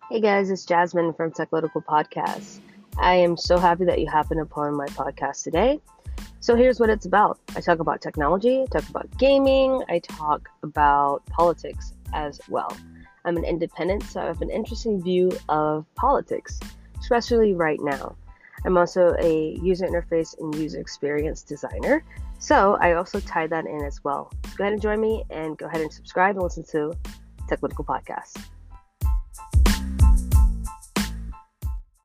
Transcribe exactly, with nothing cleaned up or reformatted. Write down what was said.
Hey guys, it's Jasmine from Technological Podcast. I am so happy that you happened upon my podcast today. So here's what it's about. I talk about technology, I talk about gaming, I talk about politics as well. I'm an independent, so I have an interesting view of politics, especially right now. I'm also a user interface and user experience designer, so I also tie that in as well. So go ahead and join me and go ahead and subscribe and listen to Technological Podcast.